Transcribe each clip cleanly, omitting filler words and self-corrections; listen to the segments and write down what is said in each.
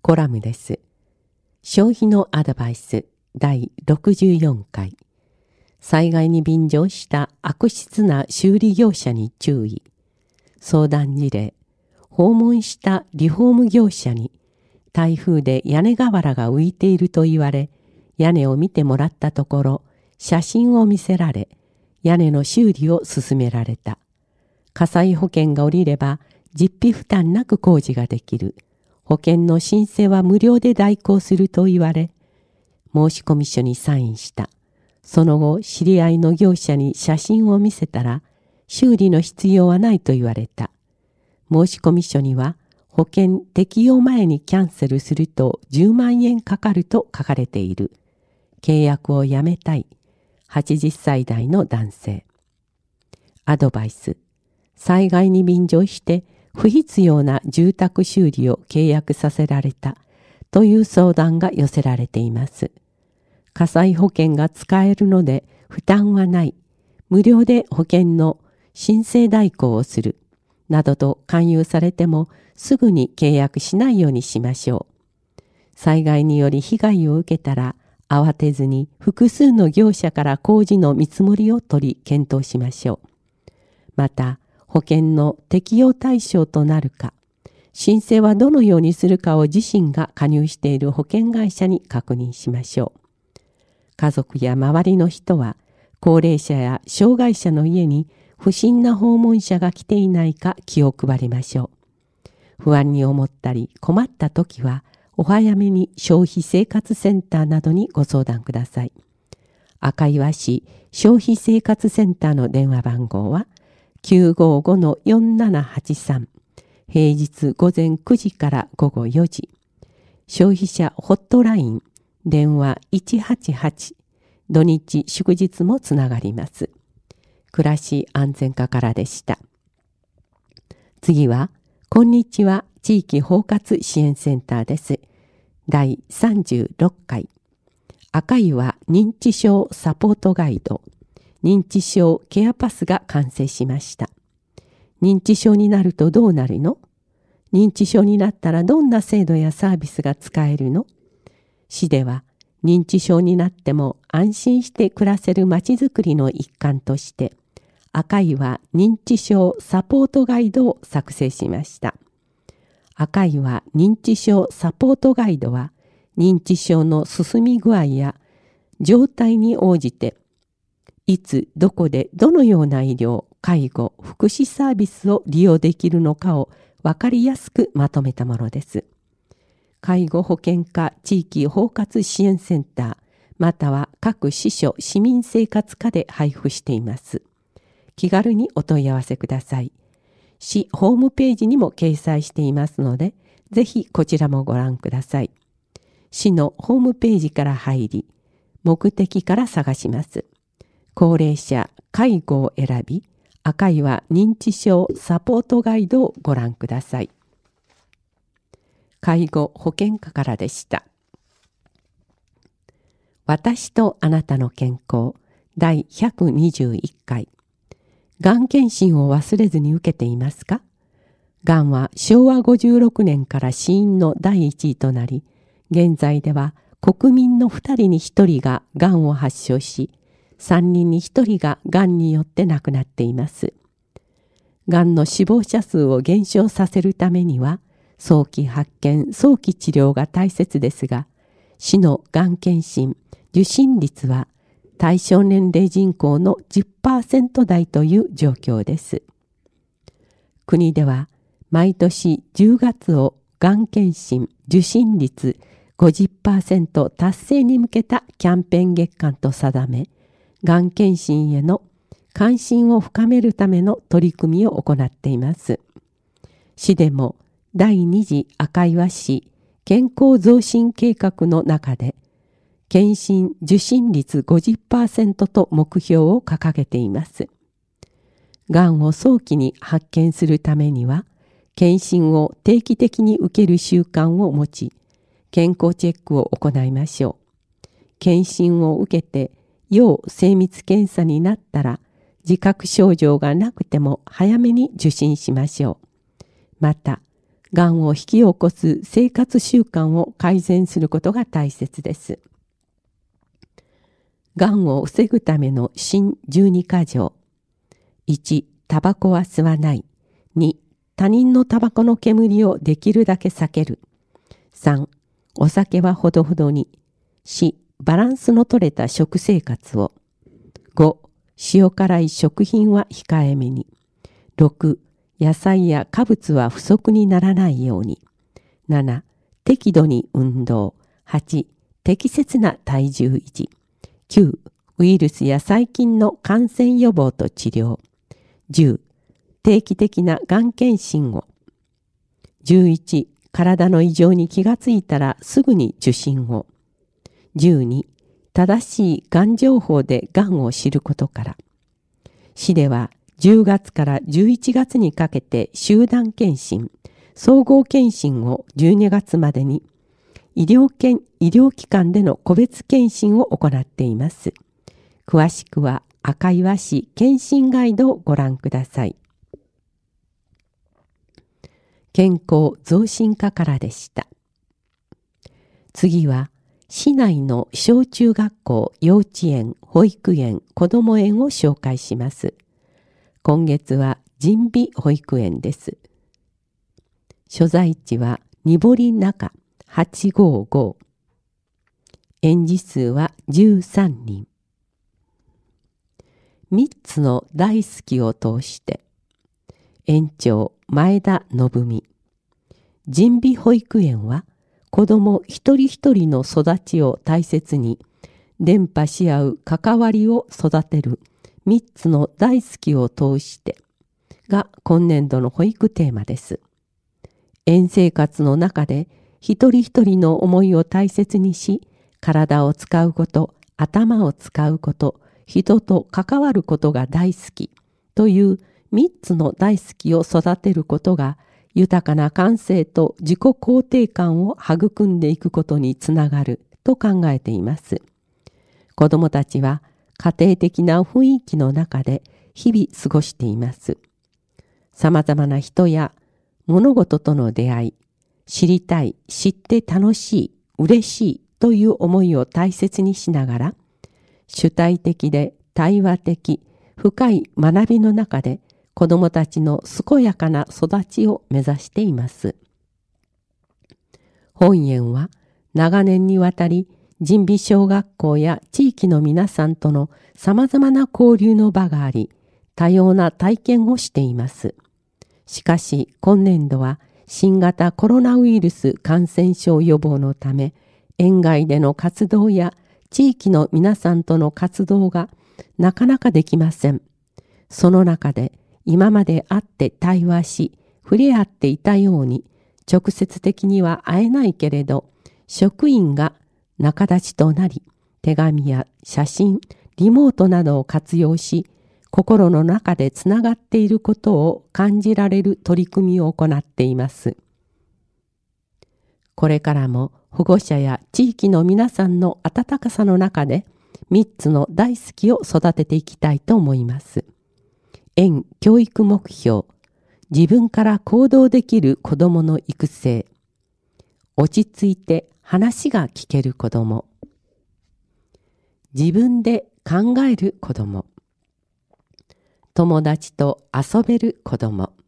コラムです。消費のアドバイス第64回。災害に便乗した悪質な修理業者に注意。相談事例。訪問したリフォーム業者に台風で屋根瓦が浮いていると言われ、屋根を見てもらったところ、写真を見せられ、屋根の修理を勧められた。火災保険が下りれば実費負担なく工事ができる。保険の申請は無料で代行すると言われ、申込書にサインした。その後、知り合いの業者に写真を見せたら、修理の必要はないと言われた。申込書には、保険適用前にキャンセルすると10万円かかると書かれている。契約をやめたい。80歳代の男性。アドバイス。災害に便乗して不必要な住宅修理を契約させられたという相談が寄せられています。火災保険が使えるので負担はない。無料で保険の申請代行をする。などと勧誘されてもすぐに契約しないようにしましょう。災害により被害を受けたら慌てずに複数の業者から工事の見積もりを取り検討しましょう。また、保険の適用対象となるか、申請はどのようにするかを自身が加入している保険会社に確認しましょう。家族や周りの人は、高齢者や障害者の家に不審な訪問者が来ていないか気を配りましょう。不安に思ったり困った時は、お早めに消費生活センターなどにご相談ください。赤岩市消費生活センターの電話番号は、955-4783 平日午前9時から午後4時消費者ホットライン電話188土日祝日もつながります。暮らし安全課からでした。次はこんにちは地域包括支援センターです。第36回赤岩認知症サポートガイド認知症ケアパスが完成しました。認知症になるとどうなるの？認知症になったらどんな制度やサービスが使えるの？市では認知症になっても安心して暮らせるまちづくりの一環として赤岩認知症サポートガイドを作成しました。赤岩認知症サポートガイドは認知症の進み具合や状態に応じていつどこでどのような医療、介護、福祉サービスを利用できるのかを分かりやすくまとめたものです。介護保険課地域包括支援センターまたは各支所市民生活課で配布しています。気軽にお問い合わせください。市ホームページにも掲載していますので、ぜひこちらもご覧ください。市のホームページから入り、目的から探します。高齢者介護を選び、赤岩認知症サポートガイドをご覧ください。介護保険課からでした。私とあなたの健康第121回。がん検診を忘れずに受けていますか？がんは昭和56年から死因の第1位となり、現在では国民の2人に1人ががんを発症し、3人に1人ががんによって亡くなっています。がんの死亡者数を減少させるためには、早期発見、早期治療が大切ですが、市のがん検診、受診率は対象年齢人口の 10% 台という状況です。国では毎年10月をがん検診、受診率 50% 達成に向けたキャンペーン月間と定め、がん検診への関心を深めるための取り組みを行っています。市でも第2次赤岩市健康増進計画の中で、検診受診率 50% と目標を掲げています。がんを早期に発見するためには、検診を定期的に受ける習慣を持ち、健康チェックを行いましょう。検診を受けて要精密検査になったら、自覚症状がなくても早めに受診しましょう。また、 がんを引き起こす生活習慣を改善することが大切です。がんを防ぐための新12か条。1、タバコは吸わない。2、他人のタバコの煙をできるだけ避ける。3、お酒はほどほどに。4、バランスの取れた食生活を。5、塩辛い食品は控えめに。6、野菜や果物は不足にならないように。7、適度に運動。8、適切な体重維持。9、ウイルスや細菌の感染予防と治療。10、定期的ながん検診を。11、体の異常に気がついたらすぐに受診を。12、正しいがん情報でがんを知ることから。市では10月から11月にかけて集団検診、総合検診を12月までに、医療機関での個別検診を行っています。詳しくは赤岩市検診ガイドをご覧ください。健康増進課からでした。次は、市内の小中学校、幼稚園、保育園、こども園を紹介します。今月は神美保育園です。所在地はにぼり中855。園児数は13人。3つの大好きを通して、園長前田信美。神美保育園は子ども一人一人の育ちを大切に伝播し合う関わりを育てる3つの大好きを通してが今年度の保育テーマです。園生活の中で一人一人の思いを大切にし、体を使うこと、頭を使うこと、人と関わることが大好きという3つの大好きを育てることが豊かな感性と自己肯定感を育んでいくことにつながると考えています。子どもたちは家庭的な雰囲気の中で日々過ごしています。さまざまな人や物事との出会い、知りたい、知って楽しい、嬉しいという思いを大切にしながら、主体的で対話的、深い学びの中で子どもたちの健やかな育ちを目指しています。本園は長年にわたり神美小学校や地域の皆さんとのさまざまな交流の場があり、多様な体験をしています。しかし今年度は新型コロナウイルス感染症予防のため、園外での活動や地域の皆さんとの活動がなかなかできません。その中で今まで会って対話し、触れ合っていたように、直接的には会えないけれど、職員が仲立ちとなり、手紙や写真、リモートなどを活用し、心の中でつながっていることを感じられる取り組みを行っています。これからも保護者や地域の皆さんの温かさの中で、3つの大好きを育てていきたいと思います。園教育目標、自分から行動できる子どもの育成、落ち着いて話が聞ける子ども、自分で考える子ども、友達と遊べる子ども。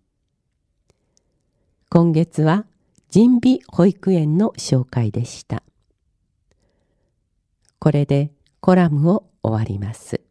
今月は神美保育園の紹介でした。これでコラムを終わります。